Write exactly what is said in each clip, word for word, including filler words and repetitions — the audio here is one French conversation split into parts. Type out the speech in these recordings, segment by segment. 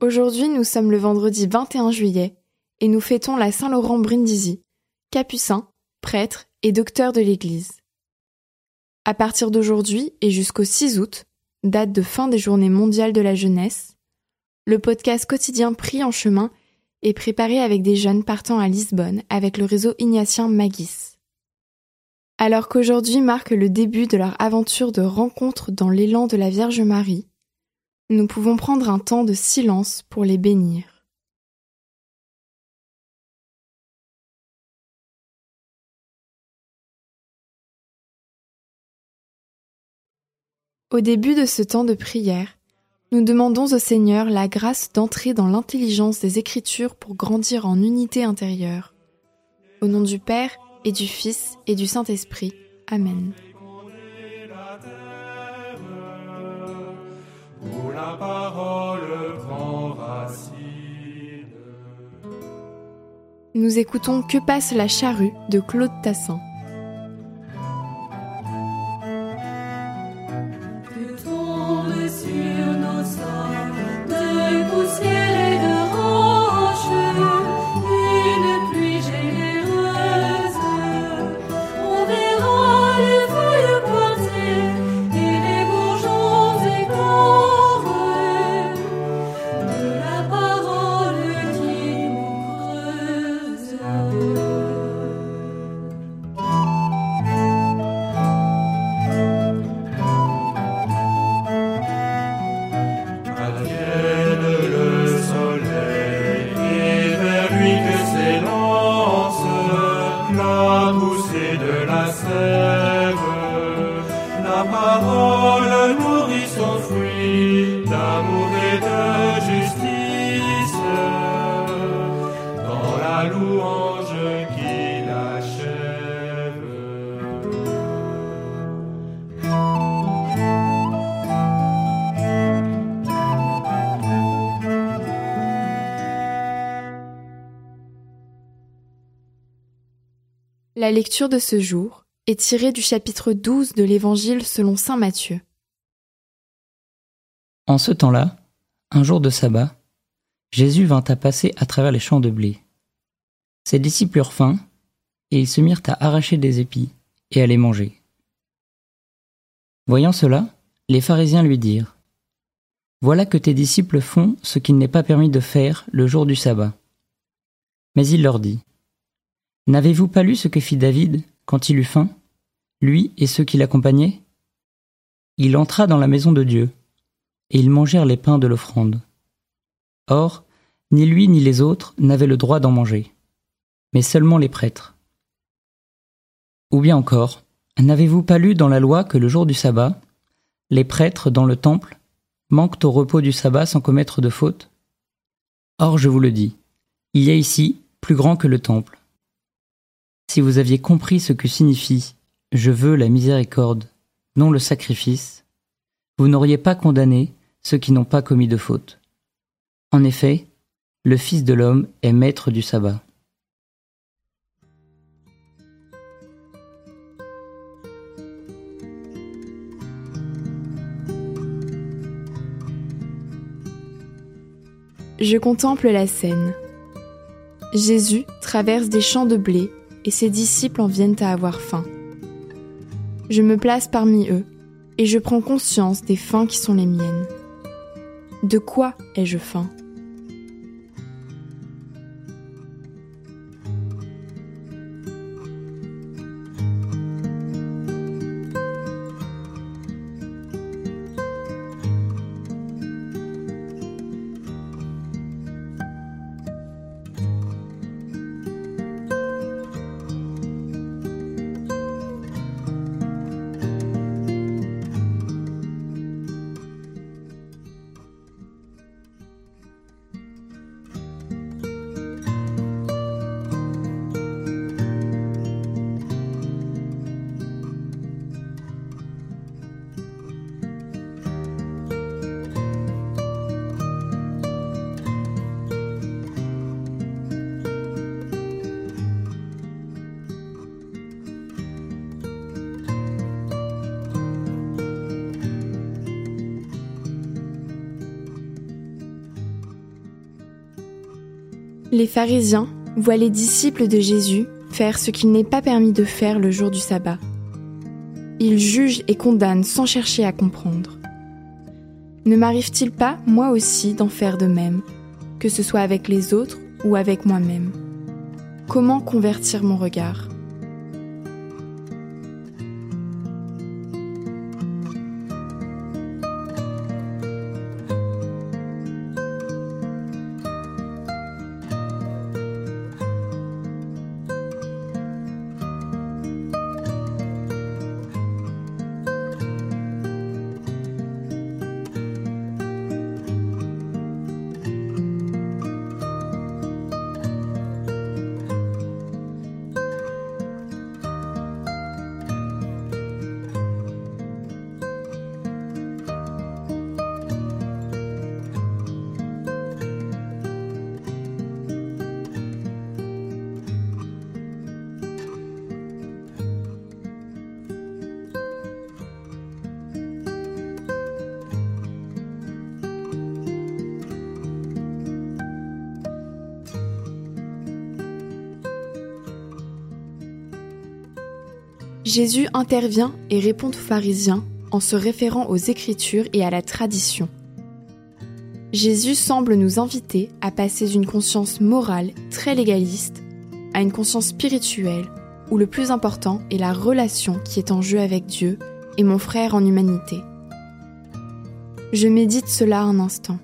Aujourd'hui, nous sommes le vendredi vingt et un juillet et nous fêtons la Saint-Laurent Brindisi, capucin, prêtre et docteur de l'Église. À partir d'aujourd'hui et jusqu'au six août, date de fin des Journées mondiales de la jeunesse, le podcast quotidien Pris en chemin est préparé avec des jeunes partant à Lisbonne avec le réseau ignatien Magis. Alors qu'aujourd'hui marque le début de leur aventure de rencontre dans l'élan de la Vierge Marie, nous pouvons prendre un temps de silence pour les bénir. Au début de ce temps de prière, nous demandons au Seigneur la grâce d'entrer dans l'intelligence des Écritures pour grandir en unité intérieure. Au nom du Père et du Fils et du Saint-Esprit. Amen. Où la parole prend racine. Nous écoutons Que passe la charrue de Claude Tassin. Que tombe sur nos sols de poussière et de roches une pluie généreuse. On verra les feuilles pointées et les bourgeons éclore de la parole qui nous creuse. Advienne le soleil et vers lui que s'élance la poussée de la sève. La parole nourrit son fruit d'amour et de justice dans la louange qui l'achève. La lecture de ce jour est tirée du chapitre douze de l'Évangile selon saint Matthieu. En ce temps-là, un jour de sabbat, Jésus vint à passer à travers les champs de blé. Ses disciples eurent faim, et ils se mirent à arracher des épis et à les manger. Voyant cela, les pharisiens lui dirent : « Voilà que tes disciples font ce qu'il n'est pas permis de faire le jour du sabbat. » Mais il leur dit : « N'avez-vous pas lu ce que fit David quand il eut faim, lui et ceux qui l'accompagnaient ? Il entra dans la maison de Dieu, et ils mangèrent les pains de l'offrande. Or, ni lui ni les autres n'avaient le droit d'en manger, mais seulement les prêtres. Ou bien encore, n'avez-vous pas lu dans la loi que le jour du sabbat, les prêtres dans le temple manquent au repos du sabbat sans commettre de faute ? Or, je vous le dis, il y a ici plus grand que le temple. Si vous aviez compris ce que signifie « je veux la miséricorde, non le sacrifice », vous n'auriez pas condamné ceux qui n'ont pas commis de faute. En effet, le Fils de l'homme est maître du sabbat. Je contemple la scène. Jésus traverse des champs de blé et ses disciples en viennent à avoir faim. Je me place parmi eux et je prends conscience des faims qui sont les miennes. De quoi ai-je faim ? Les pharisiens voient les disciples de Jésus faire ce qu'il n'est pas permis de faire le jour du sabbat. Ils jugent et condamnent sans chercher à comprendre. Ne m'arrive-t-il pas, moi aussi, d'en faire de même, que ce soit avec les autres ou avec moi-même ? Comment convertir mon regard ? Jésus intervient et répond aux pharisiens en se référant aux Écritures et à la tradition. Jésus semble nous inviter à passer d'une conscience morale très légaliste à une conscience spirituelle où le plus important est la relation qui est en jeu avec Dieu et mon frère en humanité. Je médite cela un instant.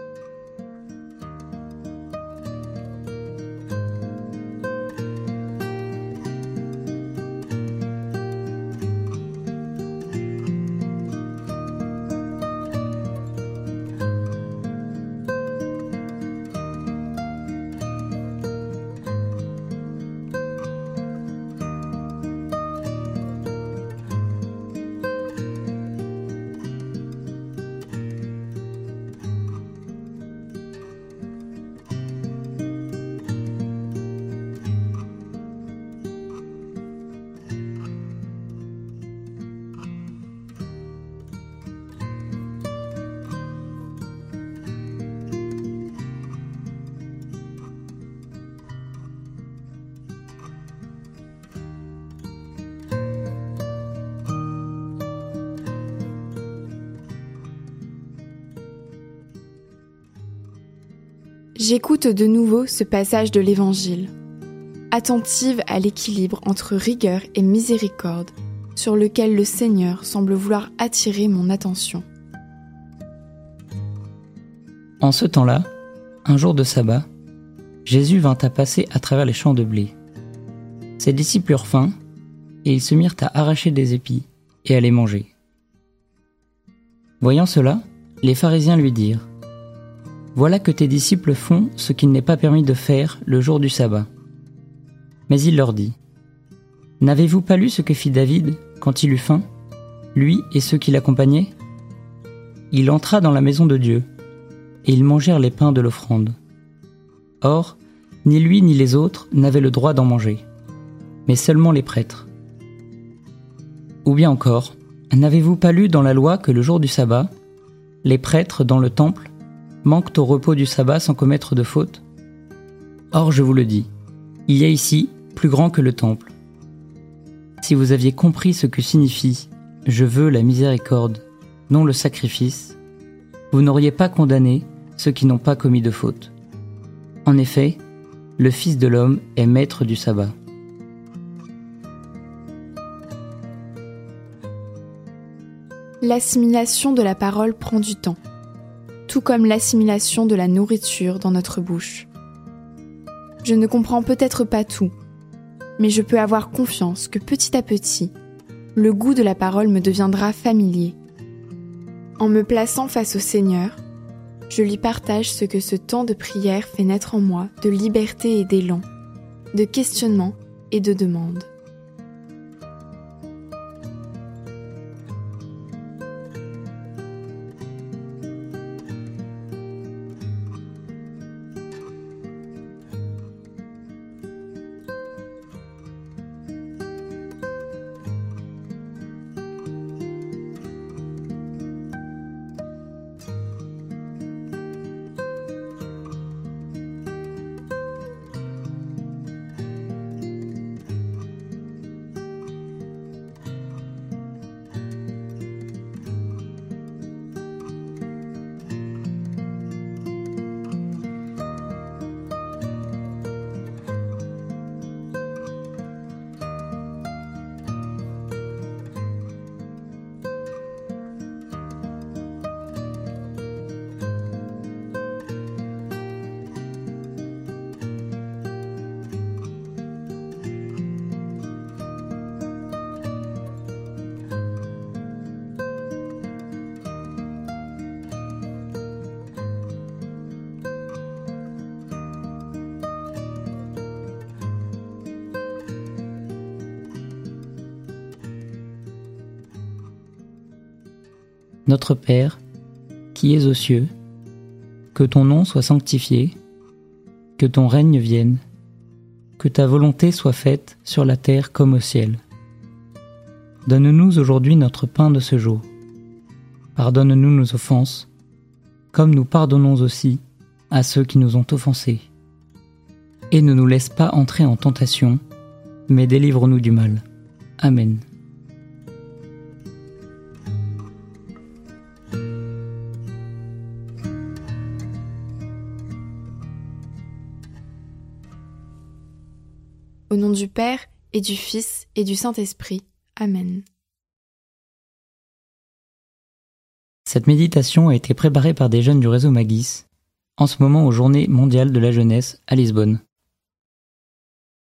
J'écoute de nouveau ce passage de l'Évangile, attentive à l'équilibre entre rigueur et miséricorde, sur lequel le Seigneur semble vouloir attirer mon attention. En ce temps-là, un jour de sabbat, Jésus vint à passer à travers les champs de blé. Ses disciples eurent faim, et ils se mirent à arracher des épis et à les manger. Voyant cela, les pharisiens lui dirent : « Voilà que tes disciples font ce qu'il n'est pas permis de faire le jour du sabbat. » Mais il leur dit : « N'avez-vous pas lu ce que fit David quand il eut faim, lui et ceux qui l'accompagnaient ? Il entra dans la maison de Dieu, et ils mangèrent les pains de l'offrande. Or, ni lui ni les autres n'avaient le droit d'en manger, mais seulement les prêtres. Ou bien encore, n'avez-vous pas lu dans la loi que le jour du sabbat, les prêtres dans le temple manquent au repos du sabbat sans commettre de faute ? Or, je vous le dis, il y a ici plus grand que le temple. Si vous aviez compris ce que signifie « Je veux la miséricorde, non le sacrifice », vous n'auriez pas condamné ceux qui n'ont pas commis de faute. En effet, le Fils de l'homme est maître du sabbat. L'assimilation de la parole prend du temps, tout comme l'assimilation de la nourriture dans notre bouche. Je ne comprends peut-être pas tout, mais je peux avoir confiance que petit à petit, le goût de la parole me deviendra familier. En me plaçant face au Seigneur, je lui partage ce que ce temps de prière fait naître en moi de liberté et d'élan, de questionnement et de demande. Notre Père, qui es aux cieux, que ton nom soit sanctifié, que ton règne vienne, que ta volonté soit faite sur la terre comme au ciel. Donne-nous aujourd'hui notre pain de ce jour. Pardonne-nous nos offenses, comme nous pardonnons aussi à ceux qui nous ont offensés. Et ne nous laisse pas entrer en tentation, mais délivre-nous du mal. Amen. Au nom du Père, et du Fils, et du Saint-Esprit. Amen. Cette méditation a été préparée par des jeunes du réseau Magis, en ce moment aux Journées mondiales de la jeunesse à Lisbonne.